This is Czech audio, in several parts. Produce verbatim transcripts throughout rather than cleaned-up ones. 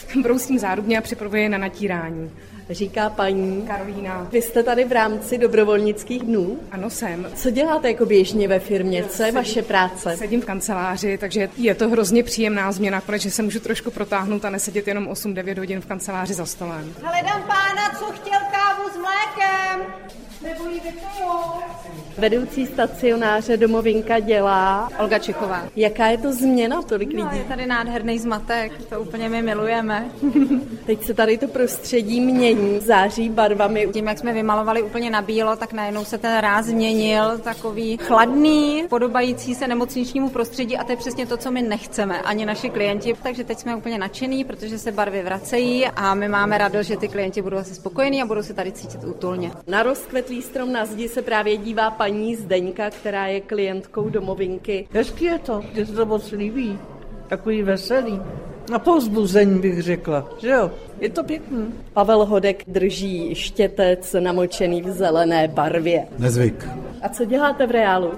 Brousím zárubně a připravuji na natírání. Říká paní Karolína. Vy jste tady v rámci dobrovolnických dnů? Ano, jsem. Co děláte jako běžně ve firmě? Co je vaše práce? Sedím v kanceláři, takže je to hrozně příjemná změna, protože se můžu trošku protáhnout a nesedět jenom osm devět hodin v kanceláři za stolem. Hledám pána, co chtěl kávu s mlékem. Nebo jí vypiju. Vedoucí stacionáře Domovinka dělá Olga Čechová. Jaká je to změna, tolik lidí? No, je tady nádherný zmatek, to úplně my milujeme. Teď se tady to prostředí mění, září barvami. Tím, jak jsme vymalovali úplně na bílo, tak najednou se ten ráz změnil, takový chladný, podobající se nemocničnímu prostředí a to je přesně to, co my nechceme, ani naši klienti. Takže teď jsme úplně nadšení, protože se barvy vracejí a my máme radost, že ty klienti budou asi spokojení a budou se tady cítit útulně. Na rozkvetlý strom na zdi se právě dívá paní Zdeňka, která je klientkou Domovinky. Hezky je to, mně se to moc líbí, takový veselý. Na povzbuzení bych řekla, že jo, je to pěkný. Pavel Hodek drží štětec namočený v zelené barvě. Nezvyk. A co děláte v reálu?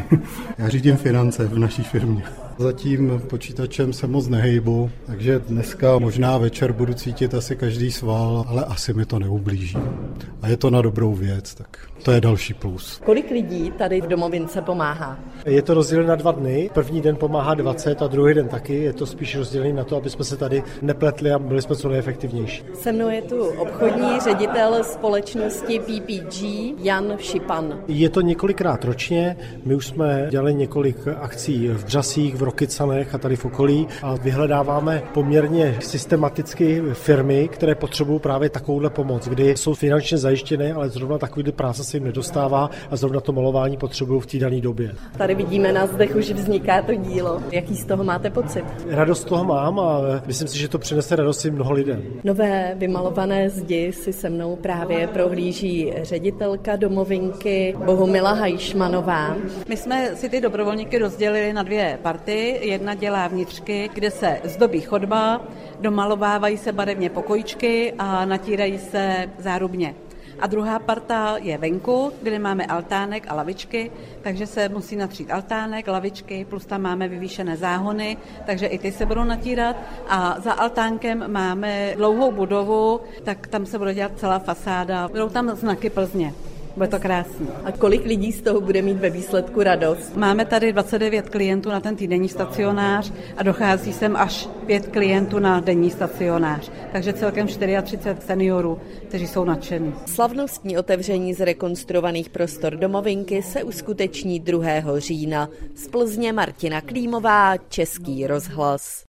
Já řídím finance v naší firmě. Za tím počítačem se moc nehejbu, takže dneska možná večer budu cítit asi každý sval, ale asi mi to neublíží. A je to na dobrou věc, tak to je další plus. Kolik lidí tady v Domovince pomáhá? Je to rozdělené na dva dny. První den pomáhá dvacet a druhý den taky. Je to spíš rozdělené na to, aby jsme se tady nepletli a byli jsme co nejefektivnější. Se mnou je tu obchodní ředitel společnosti P P G Jan Šipan. Je to několikrát ročně. My už jsme dělali několik akcí v Břasích, v Rokycanech a tady v okolí a vyhledáváme poměrně systematicky firmy, které potřebují právě takovouhle pomoc, kdy jsou finančně zajištěné, ale zrovna takovýhle práce se jim nedostává a zrovna to malování potřebují v té dané době. Tady vidíme na zdech, už vzniká to dílo. Jaký z toho máte pocit? Radost z toho mám a myslím si, že to přinese radost i mnoho lidem. Nové vymalované zdi si se mnou právě prohlíží ředitelka Domovinky Bohumila Hajšmanová. My jsme si ty dobrovolníky rozdělili na dvě party. Jedna dělá vnitřky, kde se zdobí chodba, domalovávají se barevně pokojíčky a natírají se zárubně. A druhá parta je venku, kde máme altánek a lavičky, takže se musí natřít altánek, lavičky, plus tam máme vyvýšené záhony, takže i ty se budou natírat. A za altánkem máme dlouhou budovu, tak tam se bude dělat celá fasáda. Budou tam znaky Plzně. Bude to krásný. A kolik lidí z toho bude mít ve výsledku radost? Máme tady dvacet devět klientů na ten týdenní stacionář a dochází sem až pět klientů na denní stacionář. Takže celkem třicet čtyři seniorů, kteří jsou nadšení. Slavnostní otevření zrekonstruovaných prostor Domovinky se uskuteční druhého října. Z Plzně Martina Klímová, Český rozhlas.